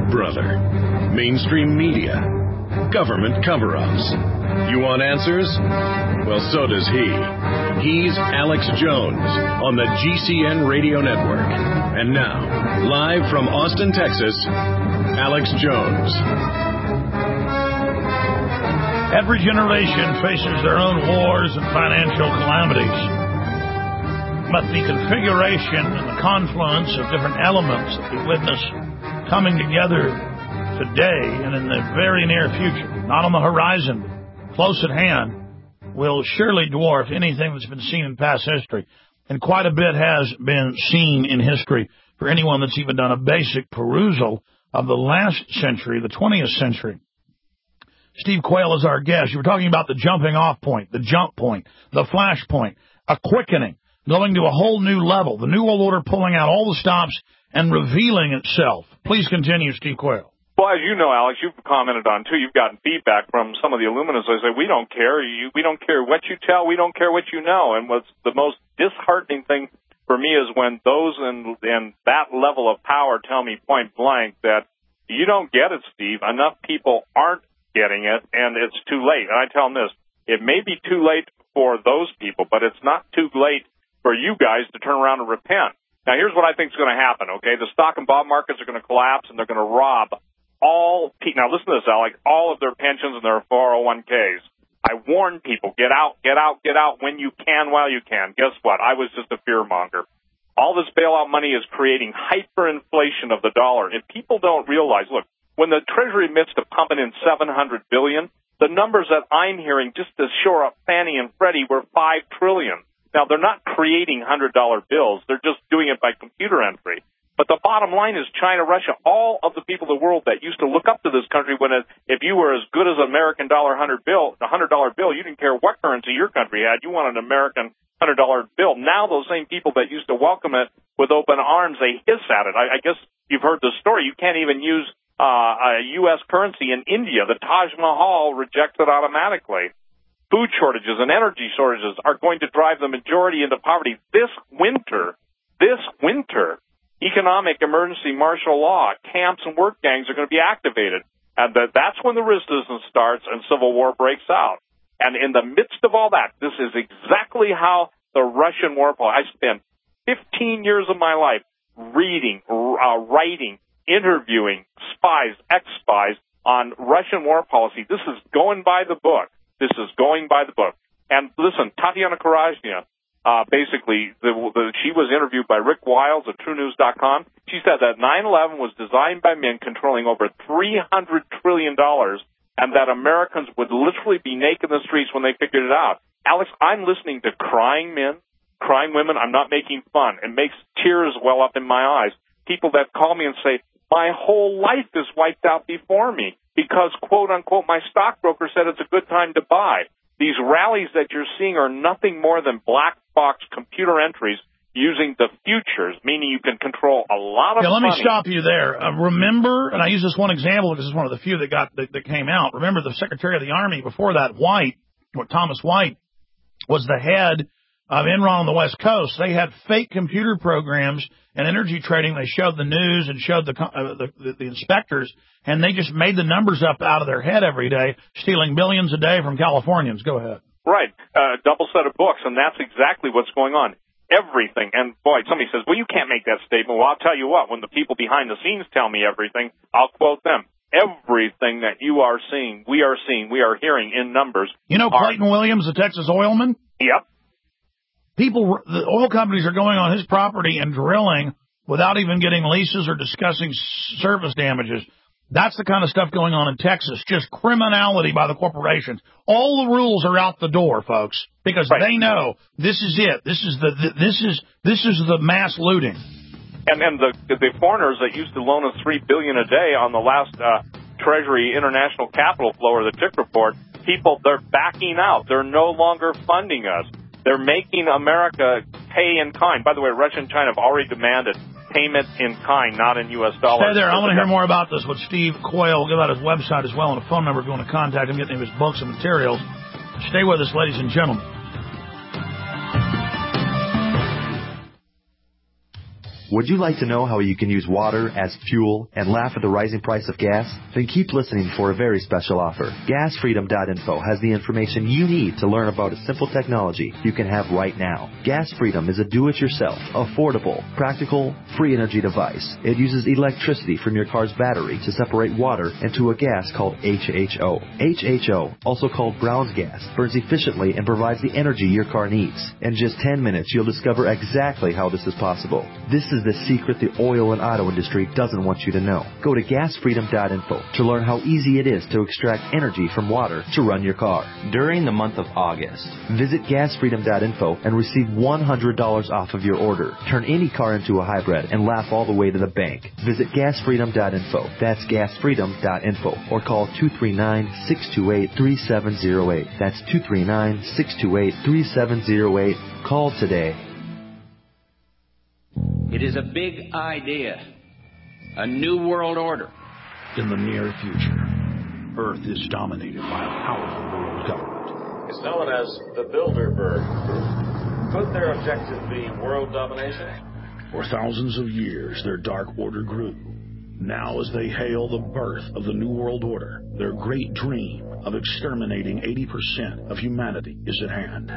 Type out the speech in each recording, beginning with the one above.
brother. Mainstream media. Government cover-ups. You want answers? Well, so does he. He's Alex Jones on the GCN Radio Network. And now, live from Austin, Texas, Alex Jones. Every generation faces their own wars and financial calamities. But the configuration and the confluence of different elements that we witness coming together today and in the very near future, not on the horizon, but close at hand, will surely dwarf anything that's been seen in past history. And quite a bit has been seen in history for anyone that's even done a basic perusal of the last century, the 20th century. Steve Quayle is our guest. You were talking about the jumping off point, the jump point, the flash point, a quickening, going to a whole new level, the New World Order pulling out all the stops and revealing itself. Please continue, Steve Quayle. Well, as you know, Alex, you've commented on, too, you've gotten feedback from some of the Illuminists. They say, we don't care. We don't care what you tell. We don't care what you know. And what's the most disheartening thing for me is when those in that level of power tell me point blank that you don't get it, Steve. Enough people aren't getting it, and it's too late. And I tell them this, it may be too late for those people, but it's not too late for you guys to turn around and repent. Now, here's what I think is going to happen, okay? The stock and bond markets are going to collapse, and they're going to rob now listen to this, Alex, all of their pensions and their 401ks. I warn people, get out when you can while you can. Guess what? I was just a fear monger. All this bailout money is creating hyperinflation of the dollar. And people don't realize, look, when the Treasury admits to pumping in $700 billion, the numbers that I'm hearing just to shore up Fannie and Freddie were $5 trillion. Now, they're not creating $100 bills. They're just doing it by computer entry. But the bottom line is China, Russia, all of the people in the world that used to look up to this country if you were as good as an American dollar $100 bill, you didn't care what currency your country had. You wanted an American $100 bill. Now those same people that used to welcome it with open arms, they hiss at it. I guess you've heard the story. You can't even use a U.S. currency in India. The Taj Mahal rejects it automatically. Food shortages and energy shortages are going to drive the majority into poverty this winter. Economic emergency martial law, camps and work gangs are going to be activated. And that's when the resistance starts and civil war breaks out. And in the midst of all that, this is exactly how the Russian war policy. I spent 15 years of my life reading, writing, interviewing spies, ex-spies on Russian war policy. This is going by the book. And listen, Tatiana Karajnia, she was interviewed by Rick Wiles of TrueNews.com. She said that 9/11 was designed by men controlling over $300 trillion and that Americans would literally be naked in the streets when they figured it out. Alex, I'm listening to crying men, crying women. I'm not making fun. It makes tears well up in my eyes. People that call me and say, my whole life is wiped out before me because, quote unquote, my stockbroker said it's a good time to buy. These rallies that you're seeing are nothing more than black box computer entries using the futures, meaning you can control a lot of money. Let me stop you there. Remember, and I use this one example because it's one of the few that came out. Remember the Secretary of the Army before that, Thomas White, was the head of Enron on the West Coast. They had fake computer programs and energy trading. They showed the news and showed the inspectors, and they just made the numbers up out of their head every day, stealing billions a day from Californians. Go ahead. Right. Double set of books, and that's exactly what's going on. Everything. And, boy, somebody says, well, you can't make that statement. Well, I'll tell you what. When the people behind the scenes tell me everything, I'll quote them. Everything that you are seeing, we are hearing in numbers. You know Clayton Williams, the Texas oilman? Yep. The oil companies are going on his property and drilling without even getting leases or discussing service damages. That's the kind of stuff going on in Texas, just criminality by the corporations. All the rules are out the door, folks, because They know this is it. This is the mass looting. And the foreigners that used to loan us $3 billion a day on the last Treasury International Capital Flow or the Tick Report, they're backing out. They're no longer funding us. They're making America pay in kind. By the way, Russia and China have already demanded payment in kind, not in U.S. dollars. Stay there. I want to hear more about this with Steve Quayle. We'll give out his website as well and a phone number if you want to contact him, get any of his books and materials. Stay with us, ladies and gentlemen. Would you like to know how you can use water as fuel and laugh at the rising price of gas? Then keep listening for a very special offer. GasFreedom.info has the information you need to learn about a simple technology you can have right now. Gas Freedom is a do-it-yourself, affordable, practical, free energy device. It uses electricity from your car's battery to separate water into a gas called HHO. HHO, also called Brown's gas, burns efficiently and provides the energy your car needs. In just 10 minutes, you'll discover exactly how this is possible. This is the secret the oil and auto industry doesn't want you to know. Go to gasfreedom.info to learn how easy it is to extract energy from water to run your car. During the month of August, visit gasfreedom.info and receive $100 off of your order. Turn any car into a hybrid and laugh all the way to the bank. Visit gasfreedom.info. That's gasfreedom.info. Or call 239-628-3708. That's 239-628-3708. Call today. It is a big idea. A new world order. In the near future, Earth is dominated by a powerful world government. It's known as the Bilderberg Group. Could their objective be world domination? For thousands of years, their dark order grew. Now, as they hail the birth of the New World Order, their great dream of exterminating 80% of humanity is at hand.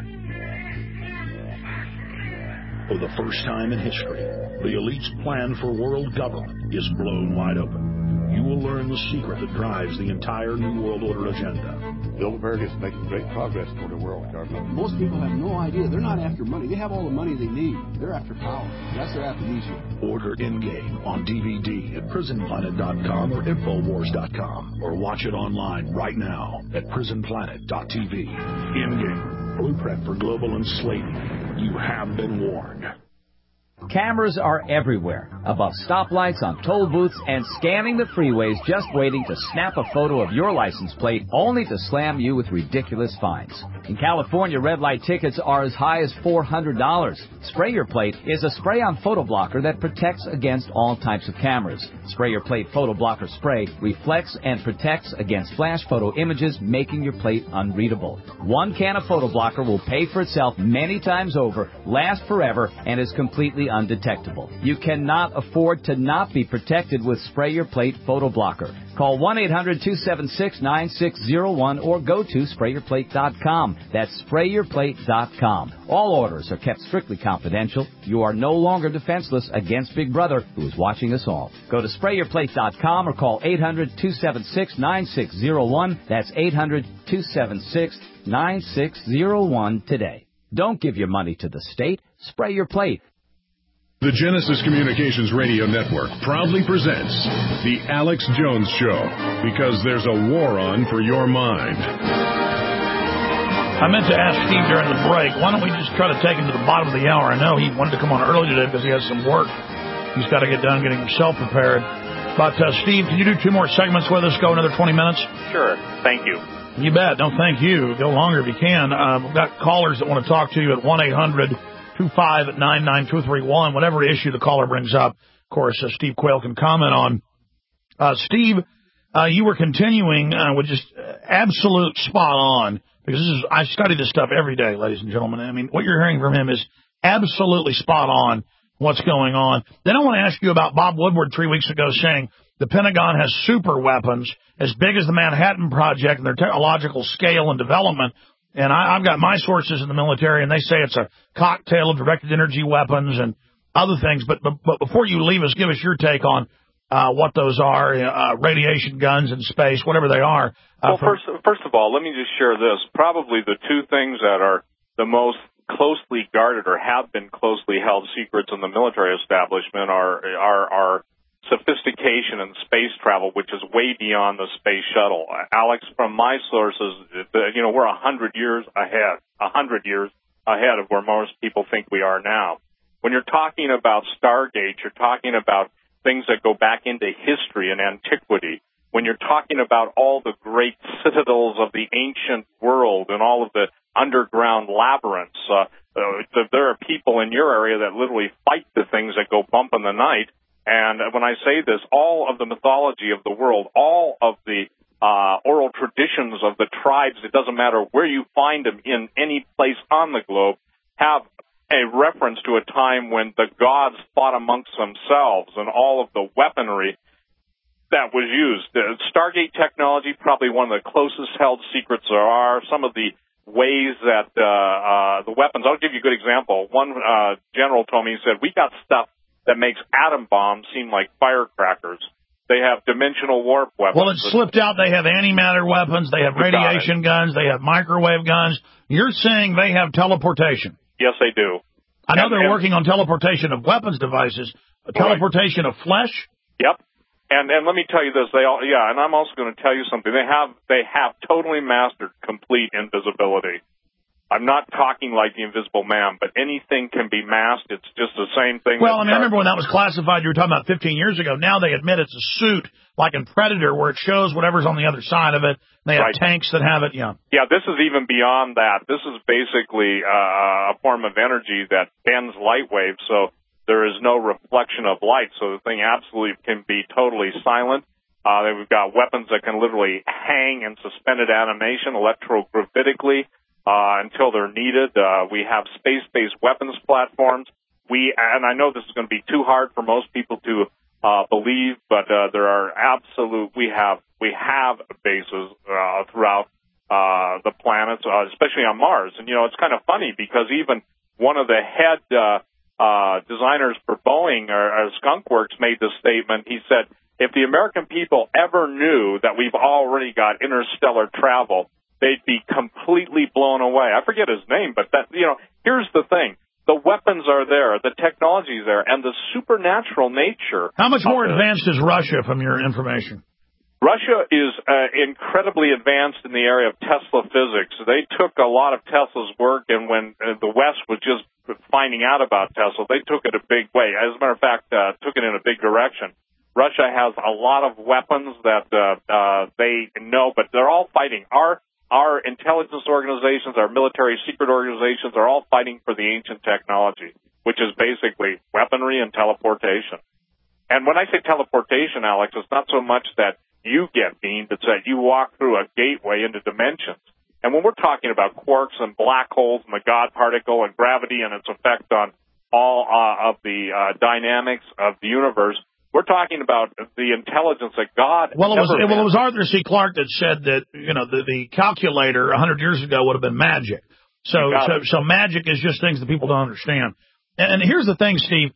For the first time in history, the elite's plan for world government is blown wide open. You will learn the secret that drives the entire New World Order agenda. Bilderberg is making great progress toward a world government. Most people have no idea. They're not after money. They have all the money they need. They're after power. That's their aphrodisiac. Order Endgame on DVD at prisonplanet.com or infowars.com, or watch it online right now at prisonplanet.tv. Endgame, blueprint for global enslavement. You have been warned. Cameras are everywhere, above stoplights, on toll booths, and scanning the freeways, just waiting to snap a photo of your license plate, only to slam you with ridiculous fines. In California, red light tickets are as high as $400. Spray Your Plate is a spray-on photo blocker that protects against all types of cameras. Spray Your Plate photo blocker spray reflects and protects against flash photo images, making your plate unreadable. One can of photo blocker will pay for itself many times over, last forever, and is completely undetectable. You cannot afford to not be protected with Spray Your Plate photo blocker. Call 1-800-276-9601 or go to sprayyourplate.com. That's sprayyourplate.com. All orders are kept strictly confidential. You are no longer defenseless against Big Brother, who is watching us all. Go to sprayyourplate.com or call 800-276-9601. That's 800-276-9601 today. Don't give your money to the state. Spray Your Plate. The Genesis Communications Radio Network proudly presents The Alex Jones Show, because there's a war on for your mind. I meant to ask Steve during the break, why don't we just try to take him to the bottom of the hour? I know he wanted to come on early today because he has some work he's got to get done getting himself prepared. But, Steve, can you do 2 more segments with us? Go another 20 minutes? Sure. Thank you. You bet. Don't thank you. Go longer if you can. We've got callers that want to talk to you at 1-800-259-9231, whatever issue the caller brings up. Of course, Steve Quayle can comment on. Steve, you were continuing with just absolute spot on, because I study this stuff every day, ladies and gentlemen. I mean, what you're hearing from him is absolutely spot on what's going on. Then I want to ask you about Bob Woodward 3 weeks ago saying the Pentagon has super weapons as big as the Manhattan Project and their technological scale and development. And I've got my sources in the military, and they say it's a cocktail of directed energy weapons and other things. But before you leave us, give us your take on what those are, radiation guns in space, whatever they are. Well, first of all, let me just share this. Probably the 2 things that are the most closely guarded or have been closely held secrets in the military establishment are sophistication in space travel, which is way beyond the space shuttle. Alex, from my sources, we're 100 years ahead of where most people think we are now. When you're talking about Stargate, you're talking about things that go back into history and antiquity. When you're talking about all the great citadels of the ancient world and all of the underground labyrinths, there are people in your area that literally fight the things that go bump in the night. And when I say this, all of the mythology of the world, all of the oral traditions of the tribes, it doesn't matter where you find them in any place on the globe, have a reference to a time when the gods fought amongst themselves and all of the weaponry that was used. The Stargate technology, probably one of the closest held secrets there are. Some of the ways that the weapons, I'll give you a good example. One general told me, he said, we got stuff that makes atom bombs seem like firecrackers. They have dimensional warp weapons. Well, it's slipped out. They have antimatter weapons. They have radiation guns. They have microwave guns. You're saying they have teleportation? Yes, they do. I know they're working on teleportation of weapons devices. Teleportation of flesh? Yep. And let me tell you this. And I'm also going to tell you something. They have totally mastered complete invisibility. I'm not talking like the Invisible Man, but anything can be masked. It's just the same thing. Well, I remember when that was classified, you were talking about 15 years ago. Now they admit it's a suit, like in Predator, where it shows whatever's on the other side of it. They have tanks that have it, Yeah, this is even beyond that. This is basically a form of energy that bends light waves, so there is no reflection of light. So the thing absolutely can be totally silent. We've got weapons that can literally hang in suspended animation electrogravitically. Until they're needed. We have space-based weapons platforms. And I know this is going to be too hard for most people to believe, but there are we have bases throughout the planets, especially on Mars. And it's kind of funny because even one of the head designers for Boeing, or Skunk Works, made this statement. He said, if the American people ever knew that we've already got interstellar travel, they'd be completely blown away. I forget his name, but here's the thing. The weapons are there, the technology is there, and the supernatural nature. How much more advanced is Russia from your information? Russia is incredibly advanced in the area of Tesla physics. They took a lot of Tesla's work, and when the West was just finding out about Tesla, they took it a big way. As a matter of fact, took it in a big direction. Russia has a lot of weapons that they know, but they're all fighting. Our intelligence organizations, our military secret organizations are all fighting for the ancient technology, which is basically weaponry and teleportation. And when I say teleportation, Alex, it's not so much that you get beamed, it's that you walk through a gateway into dimensions. And when we're talking about quarks and black holes and the God particle and gravity and its effect on all of the dynamics of the universe, we're talking about the intelligence that God. Well, it was Arthur C. Clarke that said that the calculator 100 years ago would have been magic. So magic is just things that people don't understand. And here's the thing, Steve.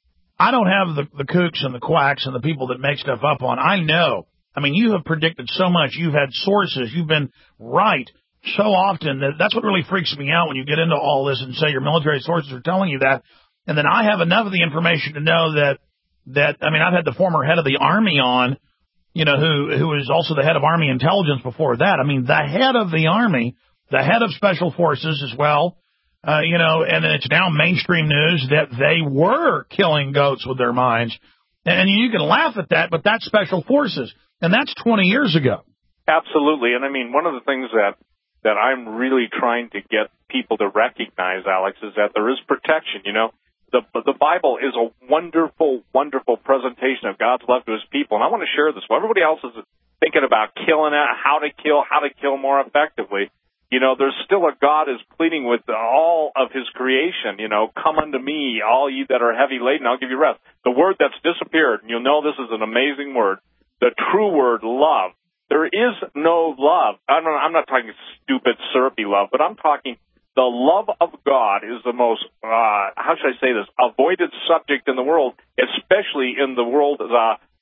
I don't have the kooks and the quacks and the people that make stuff up on. I know. I mean, you have predicted so much. You've had sources. You've been right so often. That's what really freaks me out when you get into all this and say your military sources are telling you that. And then I have enough of the information to know that I've had the former head of the Army on, who was also the head of Army intelligence before that. I mean, the head of the Army, the head of Special Forces as well, and it's now mainstream news that they were killing goats with their minds. And you can laugh at that, but that's Special Forces, and that's 20 years ago. Absolutely. And I mean, one of the things that I'm really trying to get people to recognize, Alex, is that there is protection, The Bible is a wonderful, wonderful presentation of God's love to his people. And I want to share this. While everybody else is thinking about killing it, how to kill more effectively, there's still a God is pleading with all of his creation. Come unto me, all ye that are heavy laden, I'll give you rest. The word that's disappeared, and you'll know this is an amazing word, the true word, love. There is no love. I'm not talking stupid, syrupy love, but I'm talking the love of God is the most, how should I say this, avoided subject in the world, especially in the world of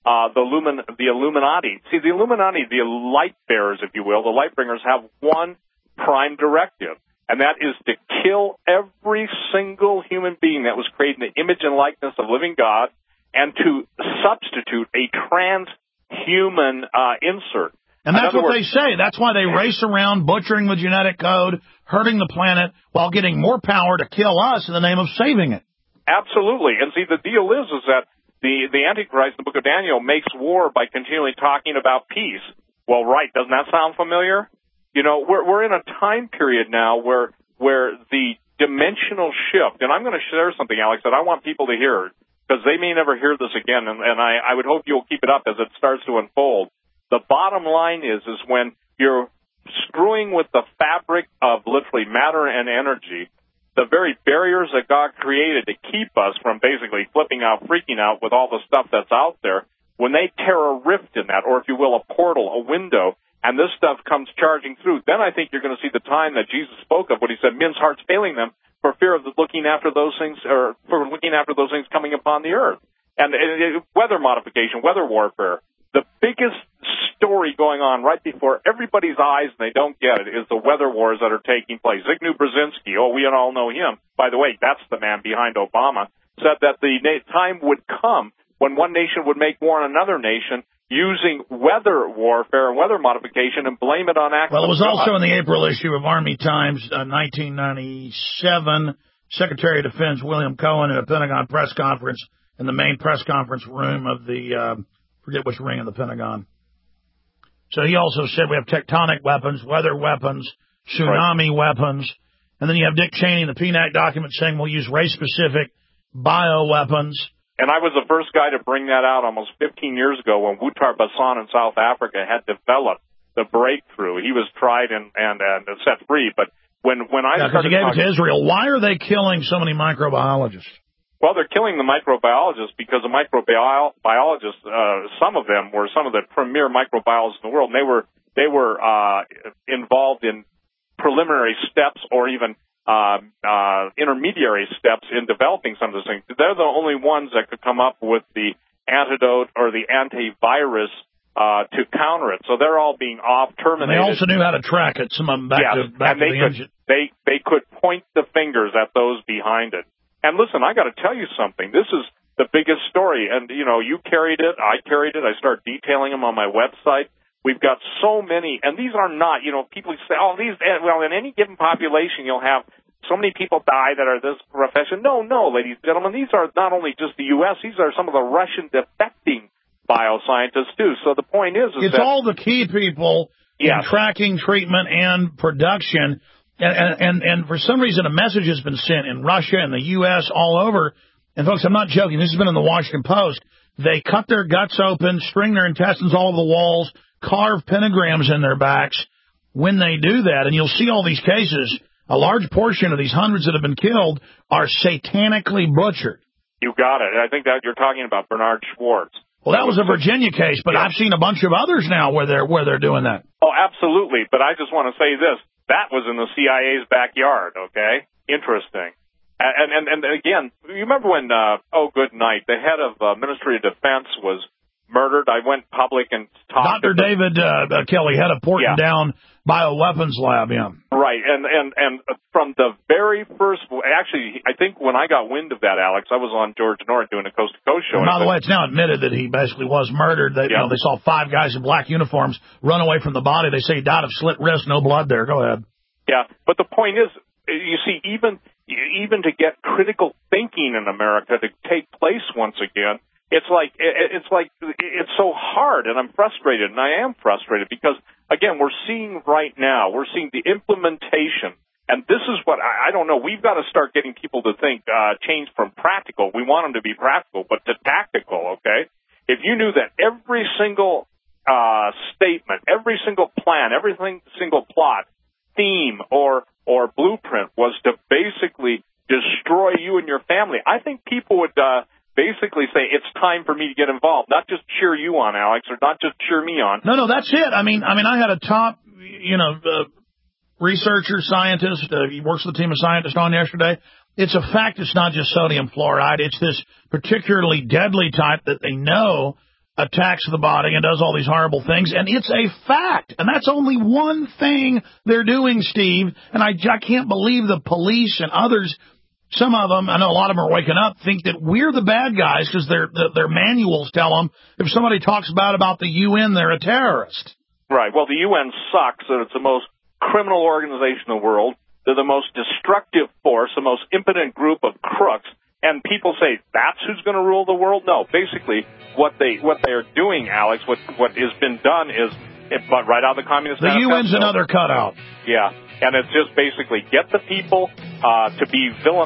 the Illuminati. See, the Illuminati, the light bearers, if you will, the light bringers have one prime directive, and that is to kill every single human being that was created in the image and likeness of living God, and to substitute a transhuman insert. And that's what they say. That's why they race around butchering the genetic code, hurting the planet, while getting more power to kill us in the name of saving it. Absolutely. And see, the deal is that the Antichrist, the book of Daniel, makes war by continually talking about peace. Well, right. Doesn't that sound familiar? We're in a time period now where the dimensional shift, and I'm going to share something, Alex, that I want people to hear, because they may never hear this again, and I would hope you'll keep it up as it starts to unfold. The bottom line is when you're screwing with the fabric of literally matter and energy, the very barriers that God created to keep us from basically flipping out, freaking out with all the stuff that's out there, when they tear a rift in that, or if you will, a portal, a window, and this stuff comes charging through, then I think you're going to see the time that Jesus spoke of when he said men's hearts failing them for fear of looking after those things, or for looking after those things coming upon the earth. And weather modification, weather warfare. The biggest story going on right before everybody's eyes, and they don't get it, is the weather wars that are taking place. Zygmunt Brzezinski, we all know him. By the way, that's the man behind Obama, said that the time would come when one nation would make war on another nation using weather warfare and weather modification and blame it on acts. Well, it was also in the April issue of Army Times, 1997, Secretary of Defense William Cohen at a Pentagon press conference in the main press conference room of the, forget which ring of the Pentagon. So he also said we have tectonic weapons, weather weapons, tsunami weapons, and then you have Dick Cheney in the PNAC document saying we'll use race-specific bioweapons. And I was the first guy to bring that out almost 15 years ago when Wouter Basson in South Africa had developed the breakthrough. He was tried and set free. But when I started, because he gave it to Israel. Why are they killing so many microbiologists? Well, they're killing the microbiologists because the microbiologists, some of them were some of the premier microbiologists in the world. And they were involved in preliminary steps or even intermediary steps in developing some of those things. They're the only ones that could come up with the antidote or the antivirus to counter it. So they're all being terminated. And they also knew how to track it. Some of them back to the engine. They could point the fingers at those behind it. And listen, I got to tell you something. This is the biggest story. And, you carried it. I carried it. I start detailing them on my website. We've got so many, and these are not, people say, in any given population you'll have so many people die that are this profession. No, ladies and gentlemen, these are not only just the U.S., these are some of the Russian defecting bioscientists, too. So the point is it's all the key people in tracking, treatment, and production. And for some reason, a message has been sent in Russia and the U.S. all over. And, folks, I'm not joking. This has been in the Washington Post. They cut their guts open, string their intestines all over the walls, carve pentagrams in their backs when they do that. And you'll see all these cases. A large portion of these hundreds that have been killed are satanically butchered. You got it. I think that you're talking about Bernard Schwartz. Well, that was a Virginia case, but I've seen a bunch of others now where they're doing that. Oh, absolutely. But I just want to say this. That was in the CIA's backyard, okay? Interesting. And again, you remember when, good night, the head of Ministry of Defense was murdered? I went public and talked Dr. David Kelly, head of Porton Down Bioweapons Lab, Right, and from the very first, actually, I think when I got wind of that, Alex, I was on George North doing a Coast to Coast show. And by the way, it's now admitted that he basically was murdered. They saw 5 guys in black uniforms run away from the body. They say he died of slit wrist, no blood there. Go ahead. Yeah, but the point is, you see, even to get critical thinking in America to take place once again, it's so hard, and I'm frustrated, and I am frustrated because, again, we're seeing the implementation, and this is what, I don't know, we've got to start getting people to think, change from practical. We want them to be practical, but to tactical, okay? If you knew that every single statement, every single plan, every single plot, theme, or blueprint was to basically destroy you and your family, I think people would basically say it's time for me to get involved, not just cheer you on, Alex, or not just cheer me on. No, that's it. I mean, I had a top, researcher, scientist, he works with a team of scientists on yesterday. It's a fact it's not just sodium fluoride. It's this particularly deadly type that they know attacks the body and does all these horrible things, and it's a fact. And that's only one thing they're doing, Steve. And I can't believe the police and others, some of them, I know a lot of them are waking up, think that we're the bad guys because their manuals tell them if somebody talks bad about the UN, they're a terrorist. Right. Well, the UN sucks, and it's the most criminal organization in the world. They're the most destructive force, the most impotent group of crooks. And people say, that's who's going to rule the world? No. Basically, what they are doing, Alex, what has been done is, right out of the Communist Manifesto. The UN's another cutout. Yeah. And it's just basically get the people to be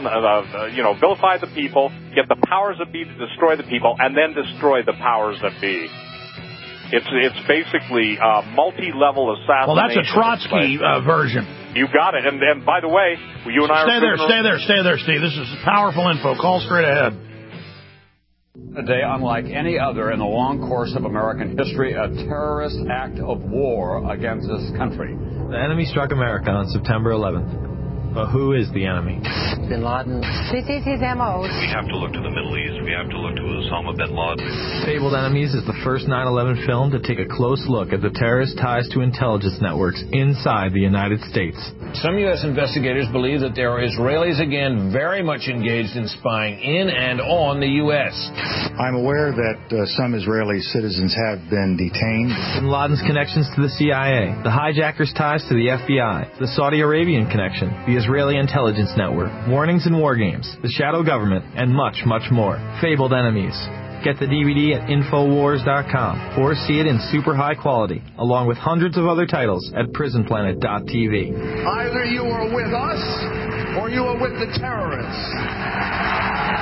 vilify the people, get the powers that be to destroy the people, and then destroy the powers that be. It's basically multi-level assassination. Well, that's a Trotsky version. You got it. And by the way, you and I are... Stay there, Steve. This is powerful info. Call straight ahead. A day unlike any other in the long course of American history, a terrorist act of war against this country. The enemy struck America on September 11th. But who is the enemy? Bin Laden. This is his M.O. We have to look to the Middle East. We have to look to Osama bin Laden. Fabled Enemies is the first 9/11 film to take a close look at the terrorist ties to intelligence networks inside the United States. Some U.S. investigators believe that there are Israelis again very much engaged in spying in and on the U.S. I'm aware that some Israeli citizens have been detained. Bin Laden's connections to the CIA, the hijackers' ties to the FBI, the Saudi Arabian connection, the Israeli intelligence network, warnings and war games, the shadow government, and much, much more. Fabled Enemies. Get the DVD at Infowars.com or see it in super high quality, along with hundreds of other titles at PrisonPlanet.tv. Either you are with us or you are with the terrorists.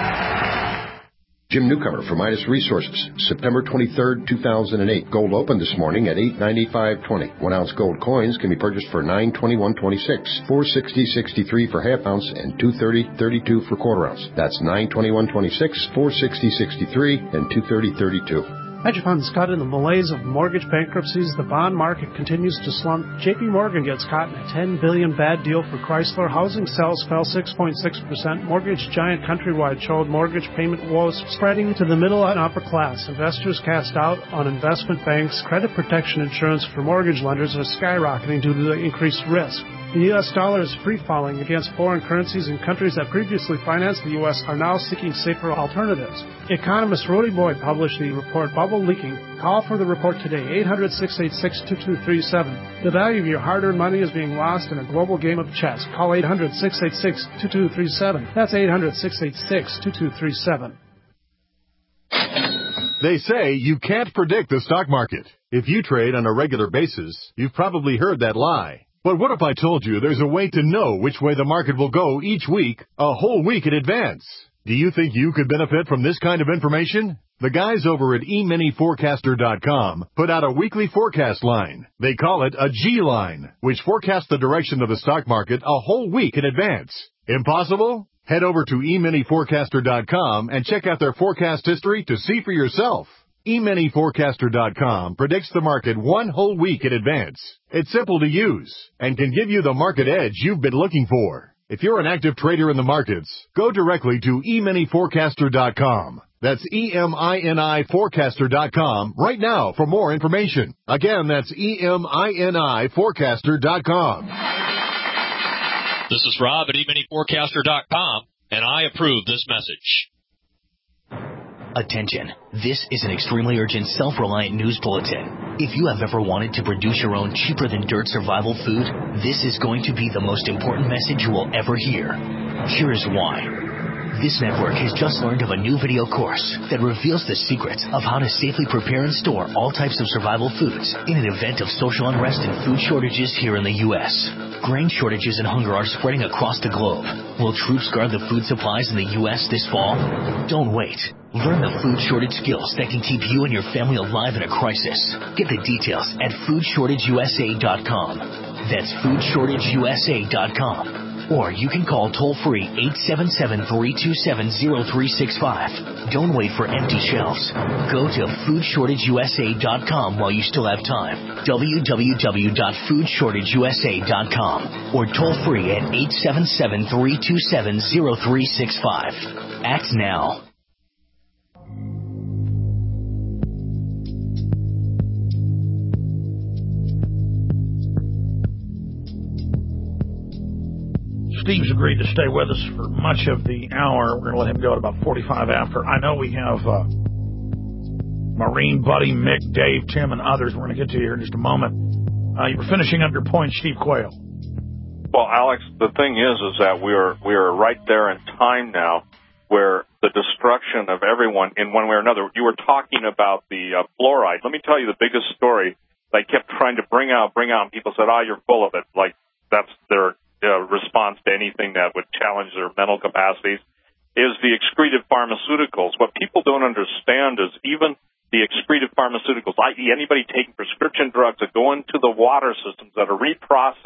Jim Newcomer for Midas Resources, September 23rd, 2008. Gold opened this morning at $895.20. 1 ounce gold coins can be purchased for $921.26, $460.63 for half ounce, and $230.32 for quarter ounce. That's $921.26, $460.63, and $230.32. Hedge funds caught in the malaise of mortgage bankruptcies. The bond market continues to slump. JP Morgan gets caught in a $10 billion bad deal for Chrysler. Housing sales fell 6.6%. Mortgage giant Countrywide showed mortgage payment woes spreading to the middle and upper class. Investors cast doubt on investment banks. Credit protection insurance for mortgage lenders are skyrocketing due to the increased risk. The U.S. dollar is free-falling against foreign currencies, and countries that previously financed the U.S. are now seeking safer alternatives. Economist Rudy Boyd published the report Bubble Leaking. Call for the report today, 800-686-2237. The value of your hard-earned money is being lost in a global game of chess. Call 800-686-2237. That's 800-686-2237. They say you can't predict the stock market. If you trade on a regular basis, you've probably heard that lie. But what if I told you there's a way to know which way the market will go each week, a whole week in advance? Do you think you could benefit from this kind of information? The guys over at eManyForecaster.com put out a weekly forecast line. They call it a G-line, which forecasts the direction of the stock market a whole week in advance. Impossible? Head over to eManyForecaster.com and check out their forecast history to see for yourself. eManyForecaster.com predicts the market one whole week in advance. It's simple to use and can give you the market edge you've been looking for. If you're an active trader in the markets, go directly to eManyForecaster.com. That's EMINIForecaster.com right now for more information. Again, that's EMINIForecaster.com. This is Rob at eManyForecaster.com, and I approve this message. Attention. This is an extremely urgent, self-reliant news bulletin. If you have ever wanted to produce your own cheaper-than-dirt survival food, this is going to be the most important message you will ever hear. Here is why. This network has just learned of a new video course that reveals the secrets of how to safely prepare and store all types of survival foods in an event of social unrest and food shortages here in the U.S. Grain shortages and hunger are spreading across the globe. Will troops guard the food supplies in the U.S. this fall? Don't wait. Learn the food shortage skills that can keep you and your family alive in a crisis. Get the details at foodshortageusa.com. That's foodshortageusa.com. Or you can call toll-free 877-327-0365. Don't wait for empty shelves. Go to foodshortageusa.com while you still have time. www.foodshortageusa.com. Or toll-free at 877-327-0365. Act now. Steve's agreed to stay with us for much of the hour. We're going to let him go at about 45 after. I know we have Marine Buddy, Mick, Dave, Tim, and others. We're going to get to you here in just a moment. You were finishing up your point, Steve Quayle. Well, Alex, the thing is that we are right there in time now where the destruction of everyone in one way or another. You were talking about the fluoride. Let me tell you the biggest story they kept trying to bring out, and people said, you're full of it. Like, that's their response to anything that would challenge their mental capacities, is the excreted pharmaceuticals. What people don't understand is even the excreted pharmaceuticals, i.e. anybody taking prescription drugs that go into the water systems that are reprocessed,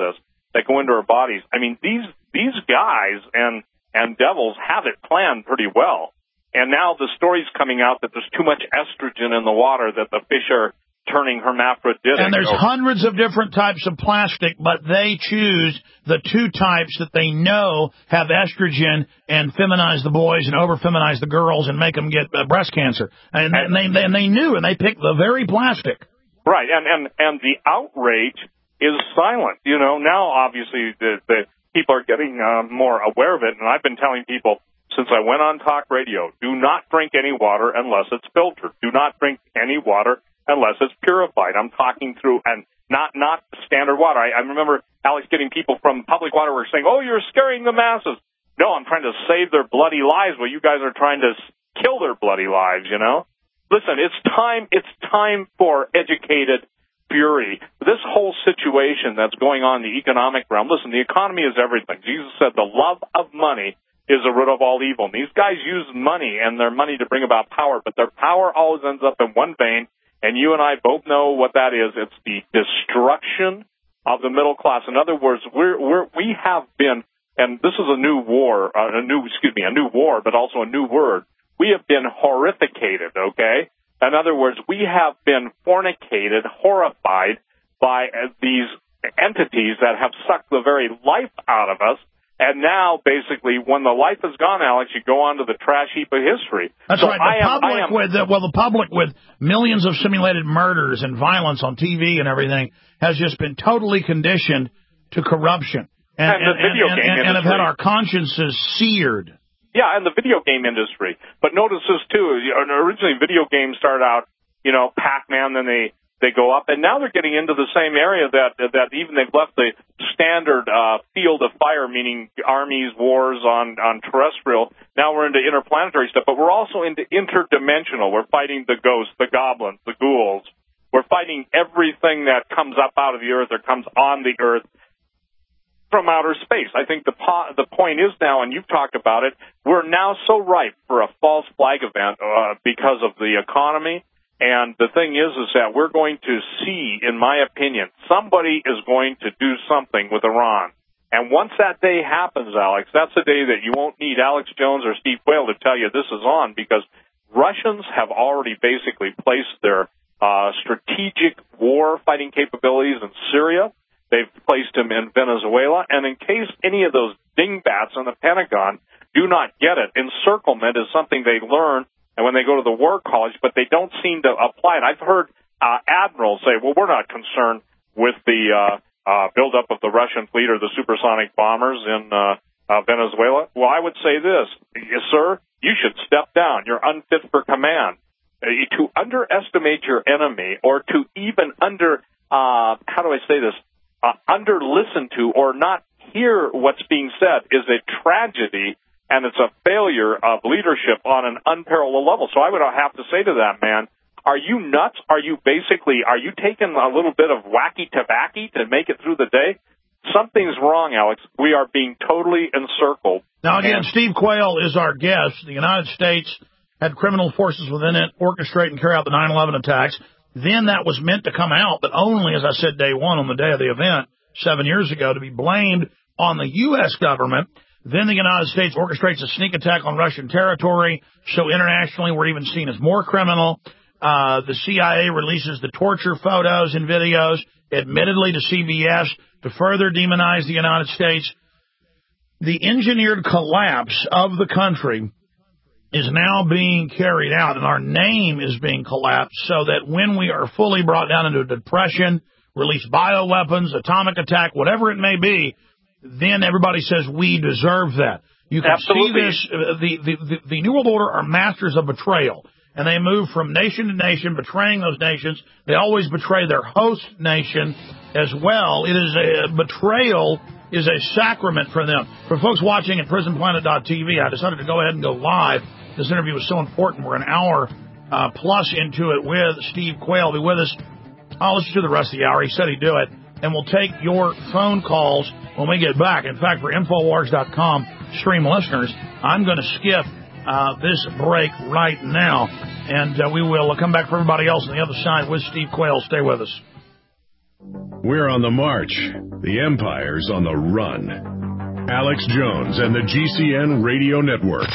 that go into our bodies. I mean, these guys and devils have it planned pretty well. And now the story's coming out that there's too much estrogen in the water, that the fish are turning hermaphroditic. And there's hundreds of different types of plastic, but they choose the 2 types that they know have estrogen and feminize the boys and over-feminize the girls and make them get breast cancer. And they knew, and they picked the very plastic. Right, and the outrage is silent. You know, now obviously the people are getting more aware of it, and I've been telling people since I went on talk radio, do not drink any water unless it's filtered. Do not drink any water unless it's purified. I'm talking through, and not standard water. I remember, Alex, getting people from Public Water Works saying, oh, you're scaring the masses. No, I'm trying to save their bloody lives while you guys are trying to kill their bloody lives, you know? Listen, it's time for educated fury. This whole situation that's going on in the economic realm, listen, the economy is everything. Jesus said the love of money is the root of all evil. And these guys use money and their money to bring about power, but their power always ends up in one vein, and you and I both know what that is. It's the destruction of the middle class. In other words, we have been, and this is a new war, a new war, but also a new word. We have been horrificated, okay? In other words, we have been fornicated, horrified by these entities that have sucked the very life out of us. And now, basically, when the life is gone, Alex, you go on to the trash heap of history. That's right. The public with millions of simulated murders and violence on TV and everything has just been totally conditioned to corruption. And the video game industry. And have had our consciences seared. Yeah, and the video game industry. But notice this, too. Originally, video games started out, you know, Pac-Man, then they go up, and now they're getting into the same area that even they've left the standard field of fire, meaning armies, wars on terrestrial. Now we're into interplanetary stuff, but we're also into interdimensional. We're fighting the ghosts, the goblins, the ghouls. We're fighting everything that comes up out of the earth or comes on the earth from outer space. I think the point is now, and you've talked about it, we're now so ripe for a false flag event because of the economy. And the thing is that we're going to see, in my opinion, somebody is going to do something with Iran. And once that day happens, Alex, that's the day that you won't need Alex Jones or Steve Quayle to tell you this is on, because Russians have already basically placed their strategic war-fighting capabilities in Syria. They've placed them in Venezuela. And in case any of those dingbats in the Pentagon do not get it, encirclement is something they learn and when they go to the war college, but they don't seem to apply it. I've heard admirals say, well, we're not concerned with the buildup of the Russian fleet or the supersonic bombers in Venezuela. Well, I would say this, yes, sir, you should step down. You're unfit for command. To underestimate your enemy or to even under listen to or not hear what's being said is a tragedy. And it's a failure of leadership on an unparalleled level. So I would have to say to that man, are you nuts? Are you taking a little bit of wacky tobacco to make it through the day? Something's wrong, Alex. We are being totally encircled. Now, again, Steve Quayle is our guest. The United States had criminal forces within it orchestrate and carry out the 9/11 attacks. Then that was meant to come out, but only, as I said, day one on the day of the event 7 years ago, to be blamed on the U.S. government. Then the United States orchestrates a sneak attack on Russian territory, so internationally we're even seen as more criminal. The CIA releases the torture photos and videos, admittedly to CBS, to further demonize the United States. The engineered collapse of the country is now being carried out, and our name is being collapsed so that when we are fully brought down into a depression, release bioweapons, atomic attack, whatever it may be, then everybody says we deserve that. You can Absolutely. see this. The New World Order are masters of betrayal, and they move from nation to nation, betraying those nations. They always betray their host nation as well. Betrayal is a sacrament for them. For folks watching at PrisonPlanet.tv, I decided to go ahead and go live. This interview was so important. We're an hour plus into it with Steve Quayle. Be with us. I'll listen to the rest of the hour. He said he'd do it. And we'll take your phone calls when we get back. In fact, for Infowars.com stream listeners, I'm going to skip this break right now. And we will come back for everybody else on the other side with Steve Quayle. Stay with us. We're on the march. The empire's on the run. Alex Jones and the GCN Radio Network.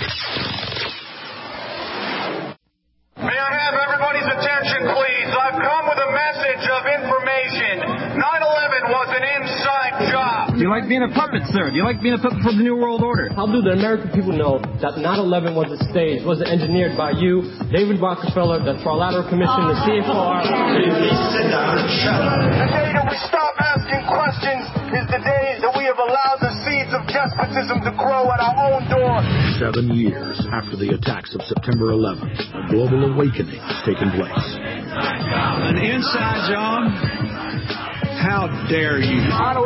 May I have everybody's attention, please? I've come with a message of information. 9/11 was an inside job. Do you like being a puppet, sir? Do you like being a puppet for the New World Order? How do the American people know that 9/11 was a stage, was engineered by you, David Rockefeller, the Trilateral Commission, the CFR? Please sit down and shut up. The day that we stop asking questions is the day that we have allowed the seeds of despotism to grow at our own door. 7 years after the attacks of September 11th, a global awakening has taken place. An inside job? How dare you?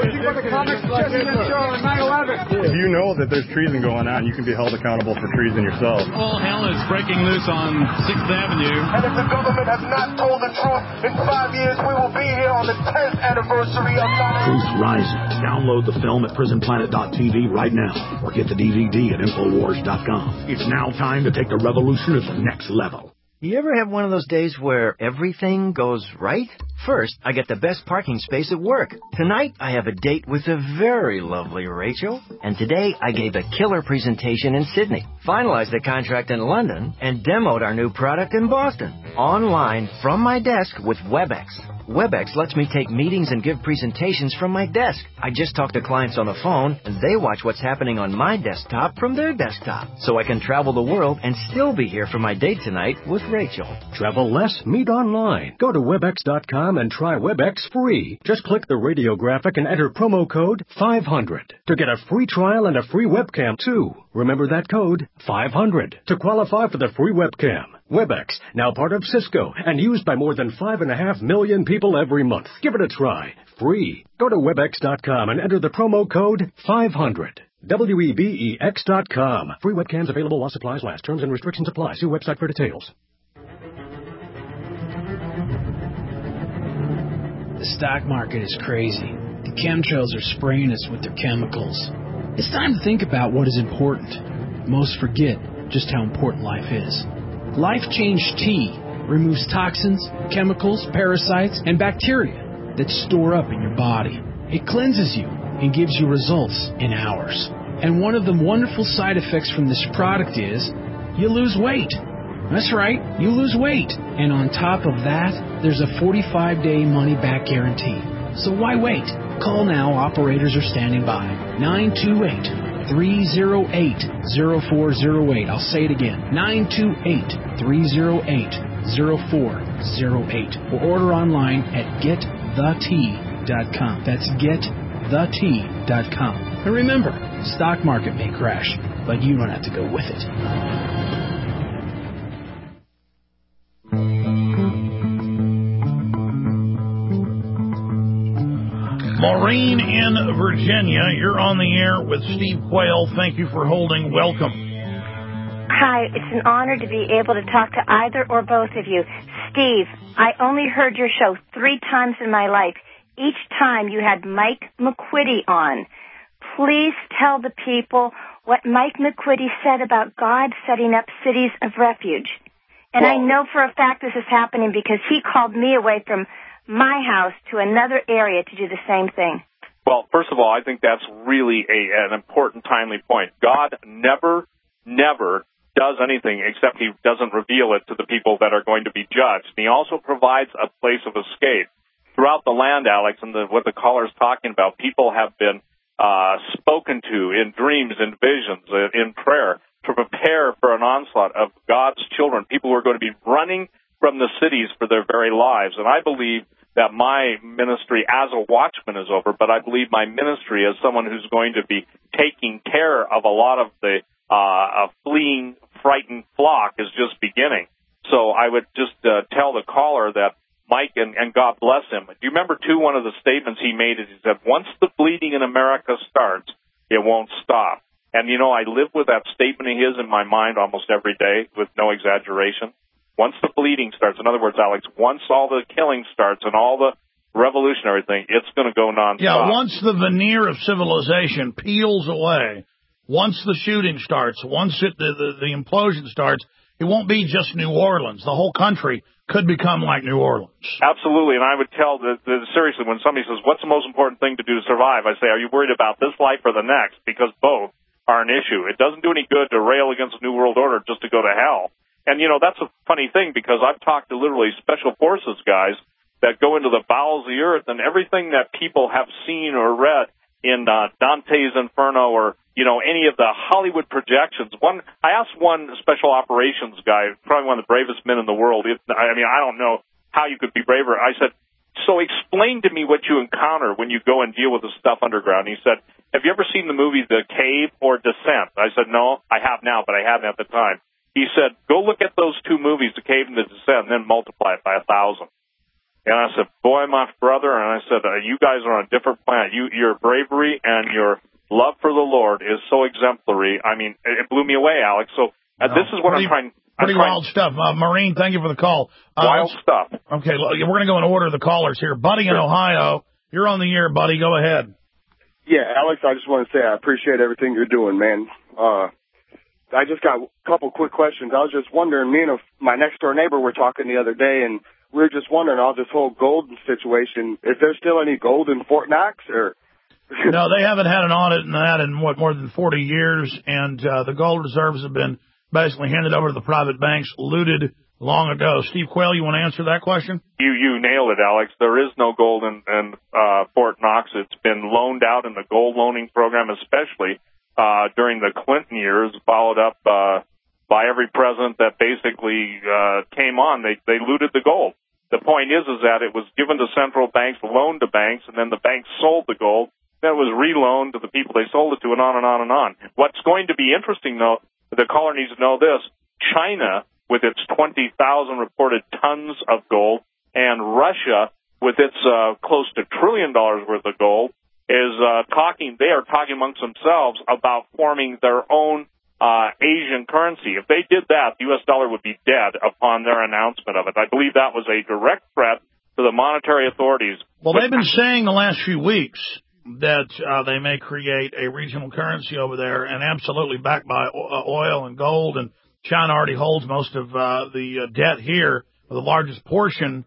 If you know that there's treason going on, you can be held accountable for treason yourself. All hell is breaking loose on 6th Avenue. And if the government has not told the truth, in 5 years we will be here on the 10th anniversary of 9/11. Truth Rising. Download the film at prisonplanet.tv right now, or get the DVD at Infowars.com. It's now time to take the revolution to the next level. You ever have one of those days where everything goes right? First, I get the best parking space at work. Tonight, I have a date with the very lovely Rachel. And today, I gave a killer presentation in Sydney, finalized the contract in London, and demoed our new product in Boston. Online, from my desk with WebEx. WebEx lets me take meetings and give presentations from my desk. I just talk to clients on the phone, and they watch what's happening on my desktop from their desktop. So I can travel the world and still be here for my date tonight with Rachel. Travel less, meet online. Go to WebEx.com and try WebEx free. Just click the radio graphic and enter promo code 500 to get a free trial and a free webcam, too. Remember that code, 500, to qualify for the free webcam. WebEx, now part of Cisco, and used by more than 5.5 million people every month. Give it a try. Free. Go to WebEx.com and enter the promo code 500. WEBEX.com. Free webcams available while supplies last. Terms and restrictions apply. See website for details. The stock market is crazy. The chemtrails are spraying us with their chemicals. It's time to think about what is important. Most forget just how important life is. Life Change Tea removes toxins, chemicals, parasites, and bacteria that store up in your body. It cleanses you and gives you results in hours. And one of the wonderful side effects from this product is you lose weight. That's right, you lose weight. And on top of that, there's a 45-day money-back guarantee. So why wait? Call now. Operators are standing by. 928-308-0408. I'll say it again. 928-308-0408. Or order online at getthetea.com. That's getthetea.com. And remember, stock market may crash, but you don't have to go with it. Maureen in Virginia, you're on the air with Steve Quayle. Thank you for holding. Welcome. Hi, it's an honor to be able to talk to either or both of you. Steve, I only heard your show 3 times in my life. Each time you had Mike McQuitty on. Please tell the people what Mike McQuitty said about God setting up cities of refuge. And I know for a fact this is happening because he called me away from my house to another area to do the same thing. Well, first of all, I think that's really an important, timely point. God never does anything except he doesn't reveal it to the people that are going to be judged. And he also provides a place of escape. Throughout the land, Alex, and what the caller's talking about, people have been spoken to in dreams, in visions, in prayer, to prepare for an onslaught of God's children, people who are going to be running from the cities for their very lives. And I believe that my ministry as a watchman is over, but I believe my ministry as someone who's going to be taking care of a lot of the fleeing, frightened flock is just beginning. So I would just tell the caller that Mike, and God bless him. Do you remember, too, one of the statements he made is he said, once the bleeding in America starts, it won't stop. And, you know, I live with that statement of his in my mind almost every day with no exaggeration. Once the bleeding starts, in other words, Alex, once all the killing starts and all the revolutionary thing, it's going to go nonstop. Yeah, once the veneer of civilization peels away, once the shooting starts, once the implosion starts, it won't be just New Orleans. The whole country could become like New Orleans. Absolutely, and I would tell seriously, when somebody says, what's the most important thing to do to survive, I say, are you worried about this life or the next? Because both are an issue. It doesn't do any good to rail against the New World Order just to go to hell. And, that's a funny thing, because I've talked to literally special forces guys that go into the bowels of the earth, and everything that people have seen or read in Dante's Inferno or, any of the Hollywood projections. I asked one special operations guy, probably one of the bravest men in the world. I don't know how you could be braver. I said, so explain to me what you encounter when you go and deal with the stuff underground. And he said, have you ever seen the movie The Cave or Descent? I said, no, I have now, but I hadn't at the time. He said, go look at those two movies, The Cave and The Descent, and then multiply it by 1,000. And I said, boy, my brother, and I said, you guys are on a different planet. Your bravery and your love for the Lord is so exemplary. I mean, it blew me away, Alex. So this is what I'm trying. Pretty wild stuff. Maureen, thank you for the call. Wild stuff. Okay, we're going to go in order of the callers here. Buddy in Ohio, you're on the air, buddy. Go ahead. Yeah, Alex, I just want to say I appreciate everything you're doing, man. I just got a couple quick questions. I was just wondering, me and my next-door neighbor were talking the other day, and we were just wondering all this whole gold situation. Is there still any gold in Fort Knox? Or No, they haven't had an audit in that in, more than 40 years, and the gold reserves have been basically handed over to the private banks, looted long ago. Steve Quayle, you want to answer that question? You nailed it, Alex. There is no gold in Fort Knox. It's been loaned out in the gold loaning program, especially during the Clinton years, followed up by every president that basically came on. They looted the gold. The point is that it was given to central banks, loaned to banks, and then the banks sold the gold. Then it was reloaned to the people they sold it to, and on and on and on. What's going to be interesting, though, the caller needs to know this: China, with its 20,000 reported tons of gold, and Russia, with its close to $1 trillion worth of gold, is talking. They are talking amongst themselves about forming their own Asian currency. If they did that, the U.S. dollar would be dead upon their announcement of it. I believe that was a direct threat to the monetary authorities. Well, they've been saying the last few weeks that they may create a regional currency over there, and absolutely backed by oil and gold, and China already holds most of the debt here, the largest apportionment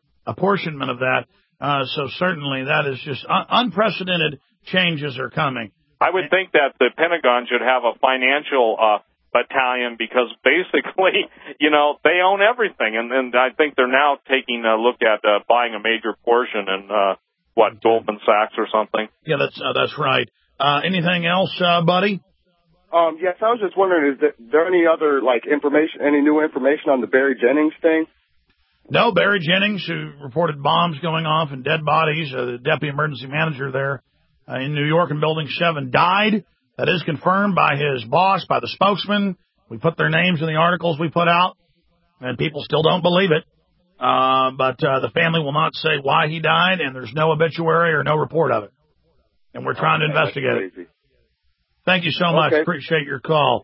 of that. So certainly that is just unprecedented changes are coming. I would think that the Pentagon should have a financial battalion, because basically, they own everything. And I think they're now taking a look at buying a major portion in, Goldman Sachs or something? Yeah, that's right. Anything else, buddy? Yes, I was just wondering, is there any other, any new information on the Barry Jennings thing? No, Barry Jennings, who reported bombs going off and dead bodies, the deputy emergency manager there in New York in Building 7, died. That is confirmed by his boss, by the spokesman. We put their names in the articles we put out, and people still don't believe it. But the family will not say why he died, and there's no obituary or no report of it. And we're trying to investigate it. Thank you so much. Appreciate your call.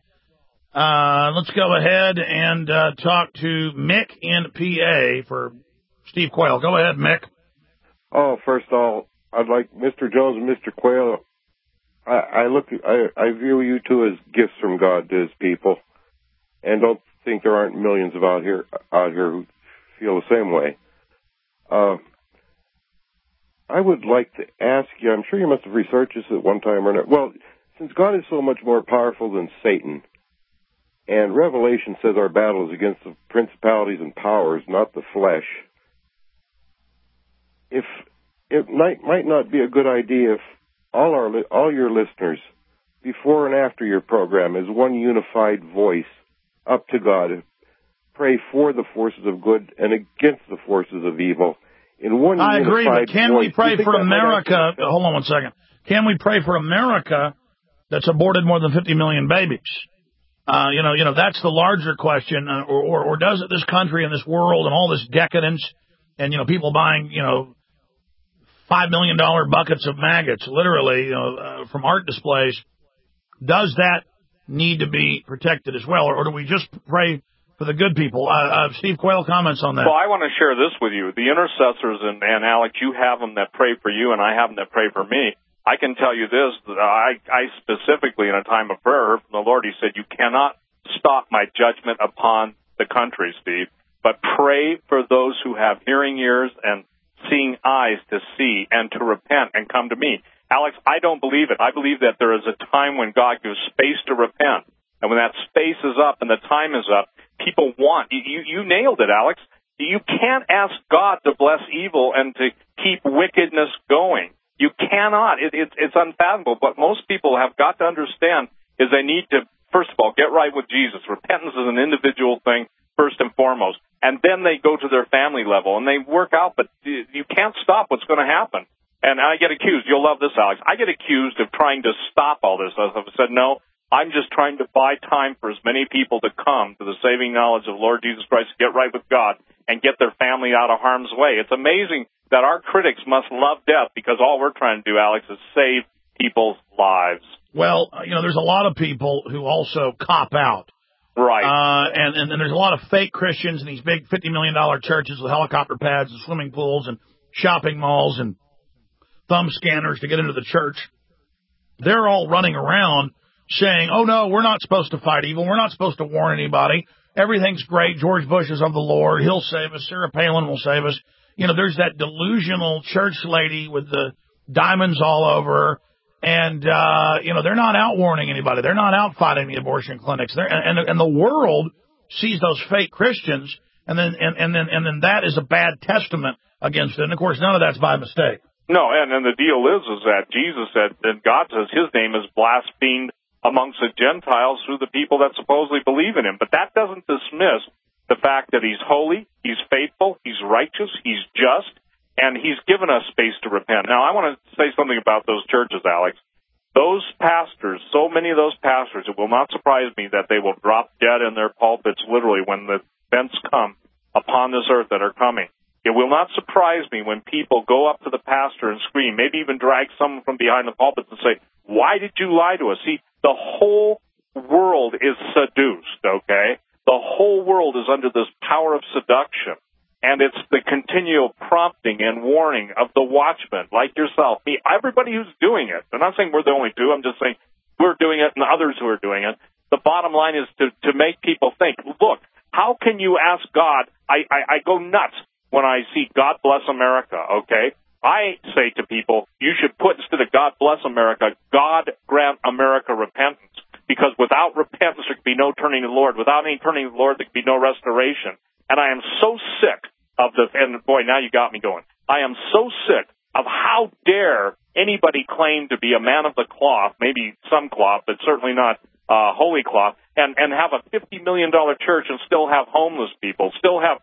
Let's go ahead and talk to Mick in PA for Steve Quayle. Go ahead, Mick. Oh, first of all, I'd like Mr. Jones and Mr. Quayle. I view you two as gifts from God to His people, and don't think there aren't millions of out here who feel the same way. I would like to ask you, I'm sure you must have researched this at one time or not. Well, since God is so much more powerful than Satan, and Revelation says our battle is against the principalities and powers, not the flesh, if it might not be a good idea if all your listeners, before and after your program, as one unified voice up to God, pray for the forces of good and against the forces of evil. In one I agree, but can voice. we pray for America? Hold on one second. Can we pray for America that's aborted more than 50 million babies? That's the larger question. Or does it, this country and this world and all this decadence and, people buying, $5 million buckets of maggots, literally, from art displays, does that need to be protected as well? Or do we just pray for the good people? Steve Quayle, comments on that. Well, I want to share this with you. The intercessors, and Alex, you have them that pray for you, and I have them that pray for me. I can tell you this, that I specifically, in a time of prayer, heard from the Lord, He said, you cannot stop my judgment upon the country, Steve. But pray for those who have hearing ears and seeing eyes to see and to repent and come to me. Alex, I don't believe it. I believe that there is a time when God gives space to repent. And when that space is up and the time is up, people want, you nailed it, Alex. You can't ask God to bless evil and to keep wickedness going. You cannot. It's unfathomable. But most people have got to understand is they need to, first of all, get right with Jesus. Repentance is an individual thing, first and foremost. And then they go to their family level and they work out, but you can't stop what's going to happen. And I get accused. You'll love this, Alex. I get accused of trying to stop all this. I've said, no, I'm just trying to buy time for as many people to come to the saving knowledge of Lord Jesus Christ, get right with God, and get their family out of harm's way. It's amazing that our critics must love death because all we're trying to do, Alex, is save people's lives. Well, there's a lot of people who also cop out. Right. And there's a lot of fake Christians in these big $50 million churches with helicopter pads and swimming pools and shopping malls and thumb scanners to get into the church. They're all running around saying, oh, no, we're not supposed to fight evil. We're not supposed to warn anybody. Everything's great. George Bush is of the Lord. He'll save us. Sarah Palin will save us. There's that delusional church lady with the diamonds all over her. And, they're not out warning anybody. They're not out fighting the abortion clinics. And the world sees those fake Christians, and then that is a bad testament against it. And, of course, none of that's by mistake. No, and the deal is that Jesus said, and God says his name is blasphemed amongst the Gentiles through the people that supposedly believe in him. But that doesn't dismiss the fact that he's holy, he's faithful, he's righteous, he's just, and he's given us space to repent. Now, I want to say something about those churches, Alex. Those pastors, so many of those pastors, it will not surprise me that they will drop dead in their pulpits literally when the events come upon this earth that are coming. It will not surprise me when people go up to the pastor and scream, maybe even drag someone from behind the pulpit and say, why did you lie to us? See, the whole world is seduced, okay? The whole world is under this power of seduction. And it's the continual prompting and warning of the watchmen, like yourself, me, everybody who's doing it. I'm not saying we're the only two. I'm just saying we're doing it and others who are doing it. The bottom line is to make people think, look, how can you ask God? I go nuts when I see God bless America, okay? I say to people, you should put instead of God bless America, God grant America repentance. Because without repentance, there could be no turning to the Lord. Without any turning to the Lord, there could be no restoration. And I am so sick of this, and boy, now you got me going. I am so sick of how dare anybody claim to be a man of the cloth, maybe some cloth, but certainly not holy cloth, and have a $50 million church and still have homeless people, still have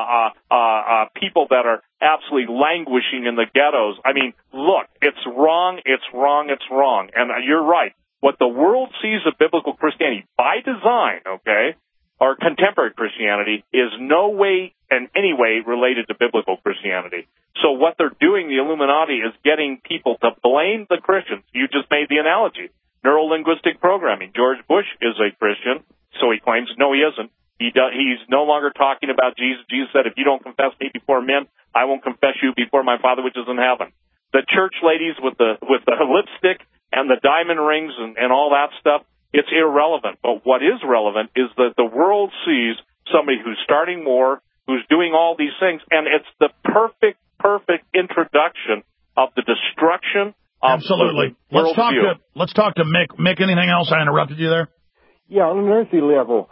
people that are absolutely languishing in the ghettos. I mean, look, it's wrong, it's wrong, it's wrong. And you're right. What the world sees of biblical Christianity by design, okay, or contemporary Christianity, is no way in any way related to biblical Christianity. So what they're doing, the Illuminati, is getting people to blame the Christians. You just made the analogy. Neuro-linguistic programming. George Bush is a Christian, so he claims. No, he isn't. He's no longer talking about Jesus. Jesus said, if you don't confess me before men, I won't confess you before my Father which is in heaven. The church ladies with the lipstick and the diamond rings and all that stuff, it's irrelevant. But what is relevant is that the world sees somebody who's starting war, who's doing all these things, and it's the perfect introduction of the destruction of Absolutely. the worldview. Let's talk to Mick. Mick, anything else? I interrupted you there? Yeah, on an earthly level,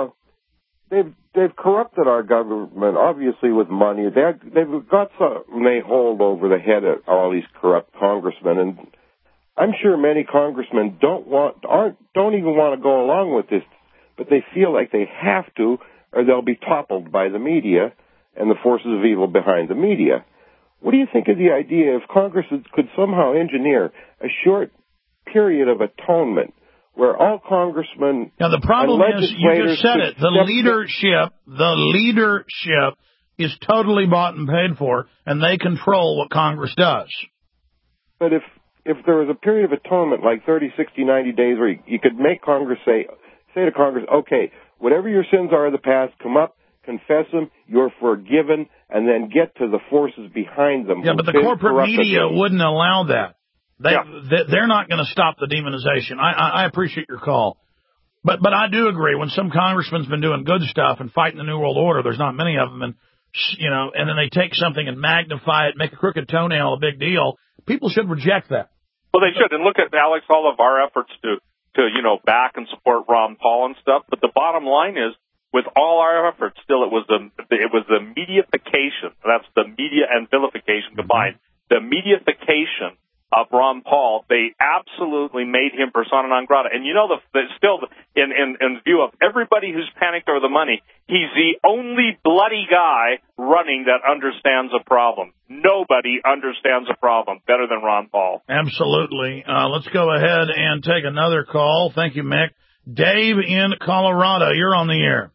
they've corrupted our government, obviously, with money. They've got some they hold over the head of all these corrupt congressmen, and I'm sure many congressmen don't even want to go along with this, but they feel like they have to, or they'll be toppled by the media and the forces of evil behind the media. What do you think of the idea if Congress could somehow engineer a short period of atonement where all congressmen now the problem is, you just said it, the leadership is totally bought and paid for, and they control what Congress does. But if there was a period of atonement, like 30, 60, 90 days, where you could make Congress say to Congress, okay, whatever your sins are of the past, come up, confess them, you're forgiven, and then get to the forces behind them. Yeah, but the corporate media wouldn't allow that. They're not going to stop the demonization. I appreciate your call. But I do agree. When some congressman's been doing good stuff and fighting the New World Order, there's not many of them, and and then they take something and magnify it, make a crooked toenail a big deal. People should reject that. Well, they should. And look at, Alex, all of our efforts to back and support Ron Paul and stuff. But the bottom line is, with all our efforts, still it was the mediatification. That's the media and vilification combined. The mediatification of Ron Paul, they absolutely made him persona non grata. And still, in view of everybody who's panicked over the money, he's the only bloody guy running that understands a problem. Nobody understands a problem better than Ron Paul. Absolutely. Let's go ahead and take another call. Thank you, Mick. Dave in Colorado, you're on the air.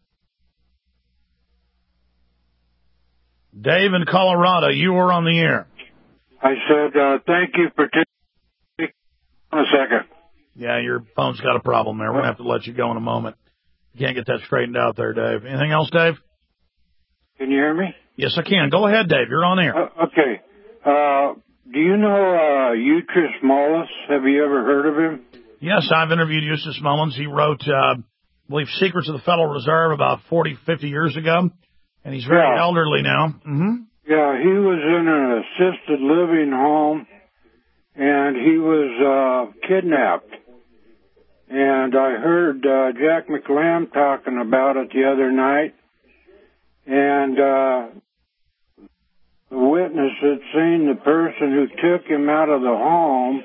Dave in Colorado, you are on the air. I said, thank you for taking a second. Yeah, your phone's got a problem there. We're going to have to let you go in a moment. You can't get that straightened out there, Dave. Anything else, Dave? Can you hear me? Yes, I can. Go ahead, Dave. You're on air. Okay. Do you know Eustace Mullins? Have you ever heard of him? Yes, I've interviewed Eustace Mullins. He wrote, I believe, Secrets of the Federal Reserve about 40, 50 years ago, and he's very elderly now. Mm-hmm. Yeah, he was in an assisted living home, and he was kidnapped. And I heard Jack McLam talking about it the other night, and the witness had seen the person who took him out of the home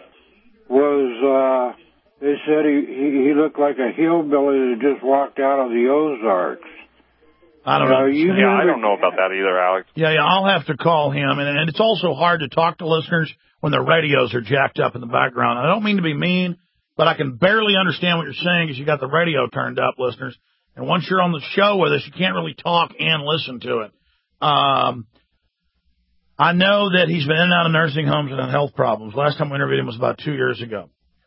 was, they said he looked like a hillbilly that just walked out of the Ozarks. I don't know. I don't know about that either, Alex. Yeah, I'll have to call him. And it's also hard to talk to listeners when their radios are jacked up in the background. I don't mean to be mean, but I can barely understand what you're saying because you got the radio turned up, listeners. And once you're on the show with us, you can't really talk and listen to it. I know that he's been in and out of nursing homes and had health problems. Last time we interviewed him was about 2 years ago.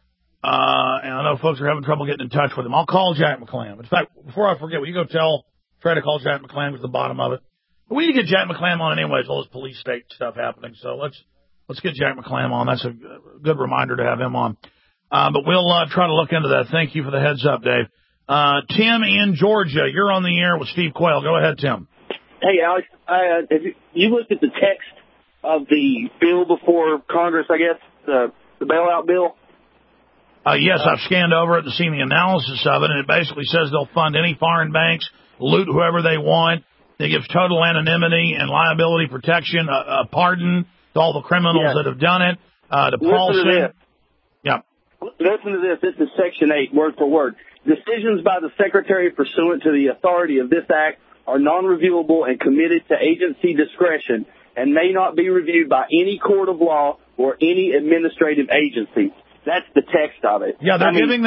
And I know folks are having trouble getting in touch with him. I'll call Jack McClam. In fact, before I forget, will you go try to call Jack McClam to the bottom of it? But we need to get Jack McClam on anyways, all this police state stuff happening. So let's get Jack McClam on. That's a good reminder to have him on. But we'll try to look into that. Thank you for the heads up, Dave. Tim in Georgia, you're on the air with Steve Quayle. Go ahead, Tim. Hey, Alex, have you looked at the text of the bill before Congress, I guess, the bailout bill? Yes, I've scanned over it and seen the analysis of it, and it basically says they'll fund any foreign banks, loot whoever they want. They give total anonymity and liability protection, a pardon to all the criminals that have done it. To Paulson. Yeah. Listen to this. This is Section 8, word for word. Decisions by the Secretary pursuant to the authority of this Act are non-reviewable and committed to agency discretion and may not be reviewed by any court of law or any administrative agency. That's the text of it. Yeah, they're giving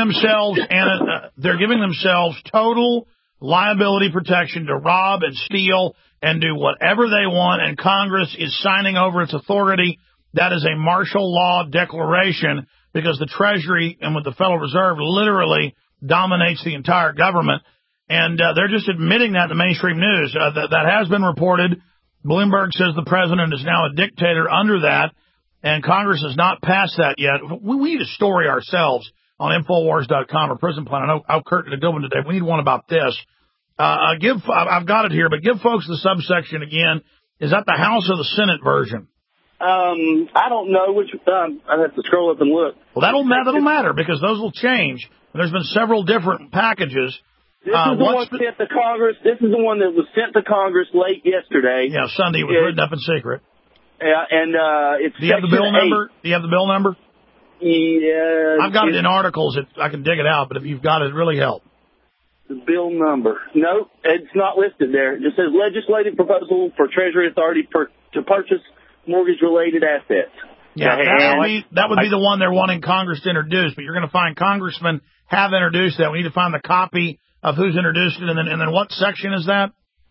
themselves total liability protection to rob and steal and do whatever they want, and Congress is signing over its authority. That is a martial law declaration because the Treasury and with the Federal Reserve literally dominates the entire government, and they're just admitting that in the mainstream news. That has been reported. Bloomberg says the president is now a dictator under that, and Congress has not passed that yet. We need a story ourselves on Infowars.com or Prison Plan. I know how Kurt did a good one today. We need one about this. I've got it here, but give folks the subsection again. Is that the House or the Senate version? I don't know which. I have to scroll up and look. Well, that'll matter because those will change. There's been several different packages. This is the one sent to Congress. This is the one that was sent to Congress late yesterday. Yeah, Sunday. It was written up in secret. Yeah, and it's. Do you have the bill number? Do you have the bill number? Yeah. I've got it in articles. I can dig it out, but if you've got it, it'd really help. The bill number. No, it's not listed there. It just says legislative proposal for Treasury Authority to purchase mortgage-related assets. Yeah, that would be the one they're wanting Congress to introduce, but you're going to find congressmen have introduced that. We need to find the copy of who's introduced it, and then what section is that?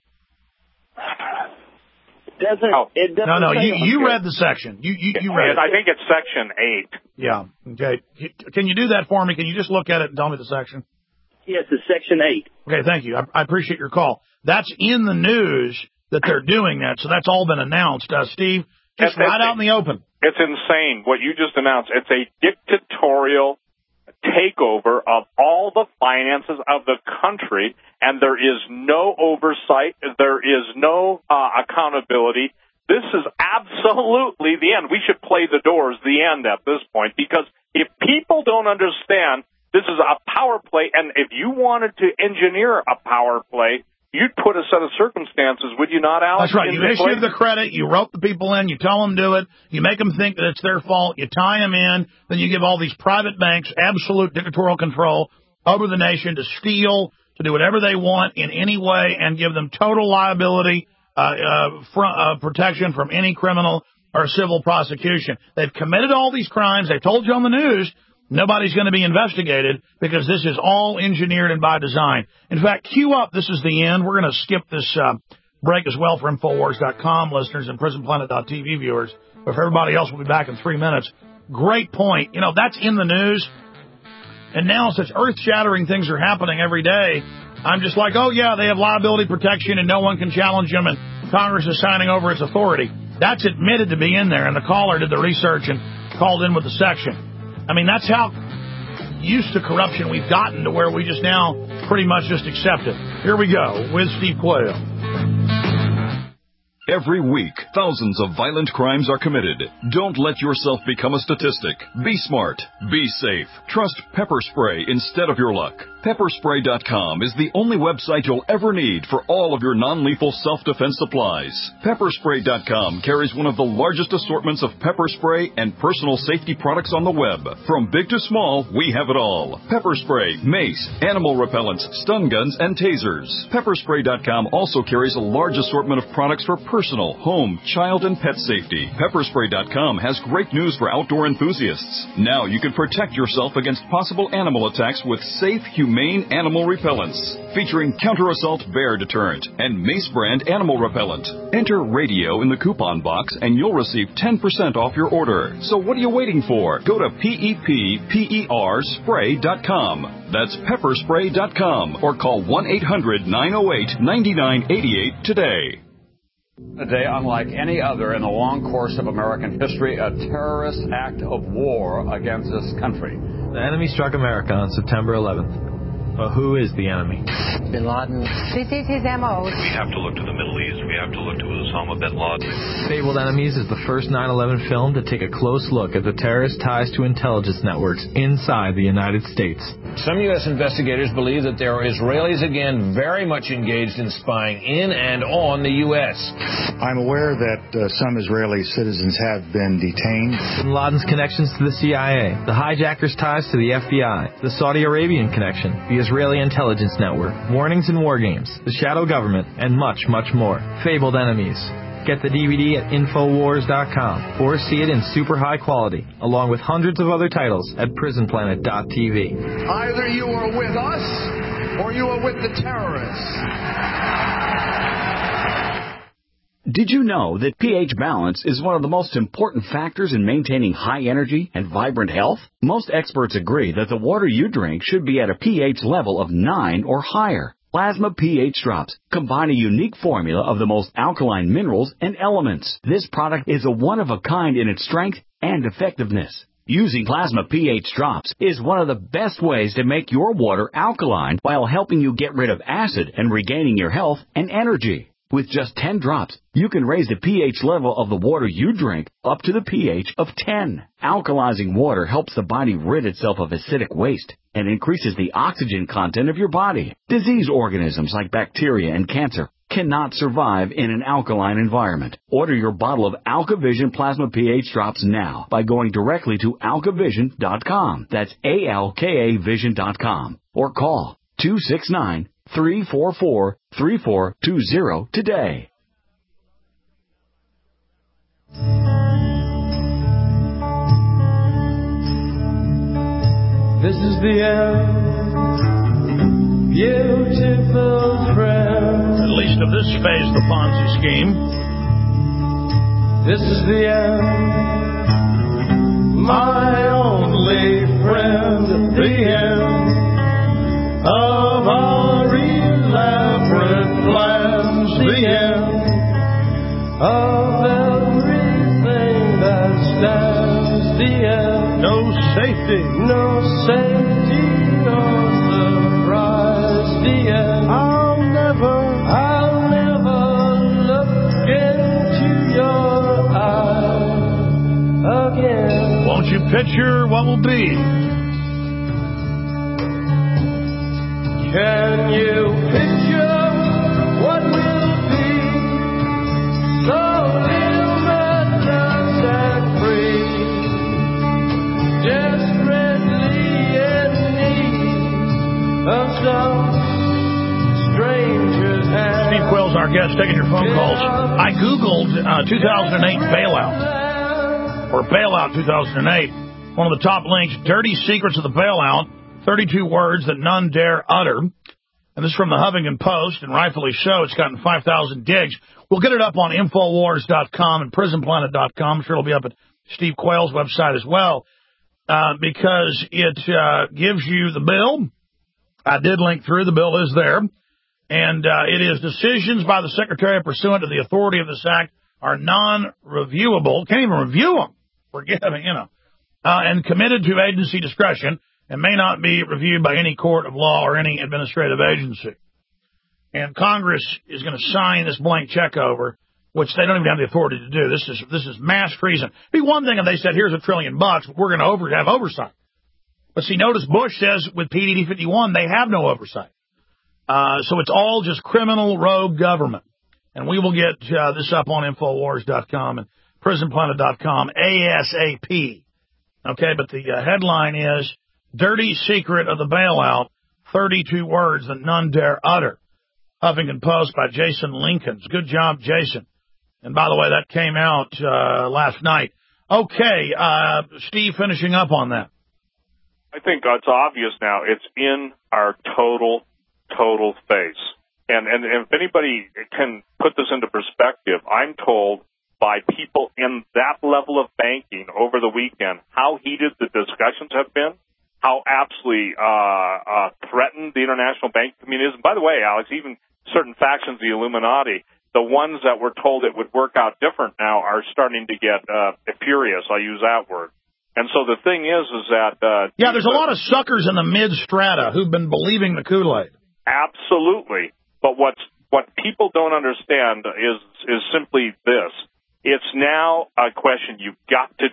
It doesn't. No, you read the section. You read it. I think it's Section 8. Yeah, okay. Can you do that for me? Can you just look at it and tell me the section? Yes, it's Section 8. Okay, thank you. I appreciate your call. That's in the news that they're doing that, so that's all been announced. Steve, just right out in the open. It's insane what you just announced. It's a dictatorial takeover of all the finances of the country, and there is no oversight. There is no accountability. This is absolutely the end. We should play the Doors, the end at this point, because if people don't understand this is a power play, and if you wanted to engineer a power play, you'd put a set of circumstances, would you not, Alex? That's right. You issue the credit, you rope the people in, you tell them to do it, you make them think that it's their fault, you tie them in, then you give all these private banks absolute dictatorial control over the nation to steal, to do whatever they want in any way, and give them total liability, protection from any criminal or civil prosecution. They've committed all these crimes. They told you on the news. Nobody's going to be investigated because this is all engineered and by design. In fact, cue up. This is the end. We're going to skip this break as well for Infowars.com listeners and PrisonPlanet.tv viewers. But for everybody else, we'll be back in 3 minutes. Great point. You know, that's in the news. And now such earth-shattering things are happening every day. I'm just like, oh, yeah, they have liability protection and no one can challenge them and Congress is signing over its authority. That's admitted to be in there. And the caller did the research and called in with the section. I mean, that's how used to corruption we've gotten to where we just now pretty much just accept it. Here we go with Steve Quayle. Every week, thousands of violent crimes are committed. Don't let yourself become a statistic. Be smart. Be safe. Trust pepper spray instead of your luck. Pepperspray.com is the only website you'll ever need for all of your non-lethal self-defense supplies. Pepperspray.com carries one of the largest assortments of pepper spray and personal safety products on the web. From big to small, we have it all. Pepper spray, mace, animal repellents, stun guns, and tasers. Pepperspray.com also carries a large assortment of products for personal, home, child, and pet safety. Pepperspray.com has great news for outdoor enthusiasts. Now you can protect yourself against possible animal attacks with safe, humane animal repellents. Featuring counter-assault bear deterrent and Mace brand animal repellent. Enter radio in the coupon box and you'll receive 10% off your order. So what are you waiting for? Go to PEPPERspray.com. That's pepperspray.com or call 1-800-908-9988 today. A day unlike any other in the long course of American history, a terrorist act of war against this country. The enemy struck America on September 11th. But who is the enemy? Bin Laden. This is his M.O. We have to look to the Middle East. We have to look to Osama bin Laden. Fabled Enemies is the first 9/11 film to take a close look at the terrorist ties to intelligence networks inside the United States. Some U.S. investigators believe that there are Israelis again very much engaged in spying in and on the U.S. I'm aware that some Israeli citizens have been detained. Bin Laden's connections to the CIA, the hijackers' ties to the FBI, the Saudi Arabian connection, the Israeli intelligence network, warnings and war games, the shadow government, and much, much more. Fabled Enemies. Get the DVD at Infowars.com or see it in super high quality, along with hundreds of other titles at PrisonPlanet.tv. Either you are with us or you are with the terrorists. Did you know that pH balance is one of the most important factors in maintaining high energy and vibrant health? Most experts agree that the water you drink should be at a pH level of 9 or higher. Plasma pH drops combine a unique formula of the most alkaline minerals and elements. This product is a one-of-a-kind in its strength and effectiveness. Using Plasma pH drops is one of the best ways to make your water alkaline while helping you get rid of acid and regaining your health and energy. With just 10 drops, you can raise the pH level of the water you drink up to the pH of 10. Alkalizing water helps the body rid itself of acidic waste and increases the oxygen content of your body. Disease organisms like bacteria and cancer cannot survive in an alkaline environment. Order your bottle of AlkaVision Plasma pH drops now by going directly to alkavision.com. That's ALKAvision.com. Or call 269-344-3420 today. This is the end, beautiful friend. At least of this phase of the Ponzi scheme. This is the end, my only friend. The end of our elaborate plans. The end of everything that stands. The end. No safety. No safety. future, what will be? Can you picture what will be? So limitless and free, desperately in need of some stranger's hand. Steve Quayle's our guest, taking your phone calls. I Googled 2008 bailout, or bailout 2008. One of the top links, dirty secrets of the bailout, 32 words that none dare utter. And this is from the Huffington Post, and rightfully so. It's gotten 5,000 digs. We'll get it up on Infowars.com and PrisonPlanet.com. I'm sure it'll be up at Steve Quayle's website as well, because it gives you the bill. I did link through. The bill is there. And it is decisions by the Secretary pursuant to the authority of this act are non-reviewable. Can't even review them. Forget them, and committed to agency discretion and may not be reviewed by any court of law or any administrative agency. And Congress is going to sign this blank check over, which they don't even have the authority to do. This is mass treason. It'd be one thing if they said, here's $1 trillion, but we're going to have oversight. But see, notice Bush says with PDD 51, they have no oversight. So it's all just criminal rogue government. And we will get this up on Infowars.com and PrisonPlanet.com ASAP. Okay, but the headline is, Dirty Secret of the Bailout, 32 words that none dare utter. Huffington Post by Jason Lincolns. Good job, Jason. And by the way, that came out last night. Okay, Steve, finishing up on that. I think it's obvious now. It's in our total face. And if anybody can put this into perspective, I'm told by people in that level of banking over the weekend how heated the discussions have been, how absolutely threatened the international banking community is. And by the way, Alex, even certain factions of the Illuminati, the ones that were told it would work out different now are starting to get furious. I'll use that word. And so the thing is that... there's a lot of suckers in the mid-strata who've been believing the Kool-Aid. Absolutely. But what people don't understand is simply this. It's now a question you've got to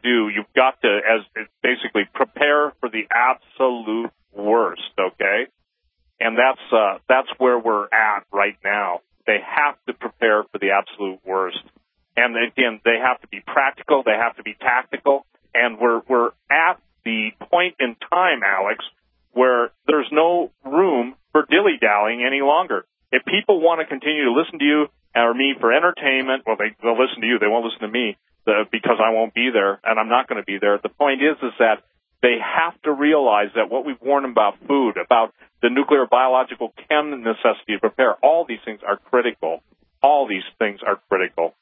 basically prepare for the absolute worst, okay? And that's where we're at right now. They have to prepare for the absolute worst. And again, they have to be practical, they have to be tactical, and we're at the point in time, Alex, where there's no room for dilly-dallying any longer. If people want to continue to listen to you or me for entertainment, well, they'll listen to you. They won't listen to me because I won't be there, and I'm not going to be there. The point is that they have to realize that what we've warned about food, about the nuclear, biological, chem necessity to prepare, all these things are critical. All these things are critical.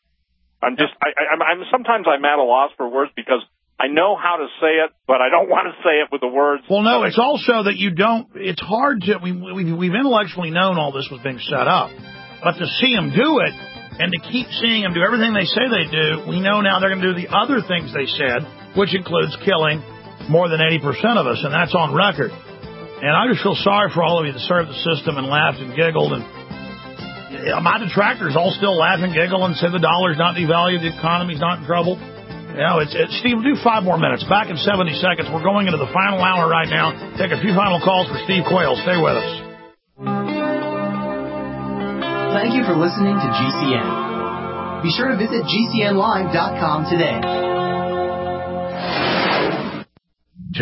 Sometimes I'm at a loss for words because I know how to say it, but I don't want to say it with the words. Well, no, it's also that it's hard to, we've intellectually known all this was being set up, but to see them do it and to keep seeing them do everything they say they do, we know now they're going to do the other things they said, which includes killing more than 80% of us, and that's on record. And I just feel sorry for all of you that served the system and laughed and giggled, and my detractors all still laugh and giggle and say the dollar's not devalued, the economy's not in trouble. Steve, we'll do 5 more minutes. Back in 70 seconds. We're going into the final hour right now. Take a few final calls for Steve Quayle. Stay with us. Thank you for listening to GCN. Be sure to visit GCNlive.com today.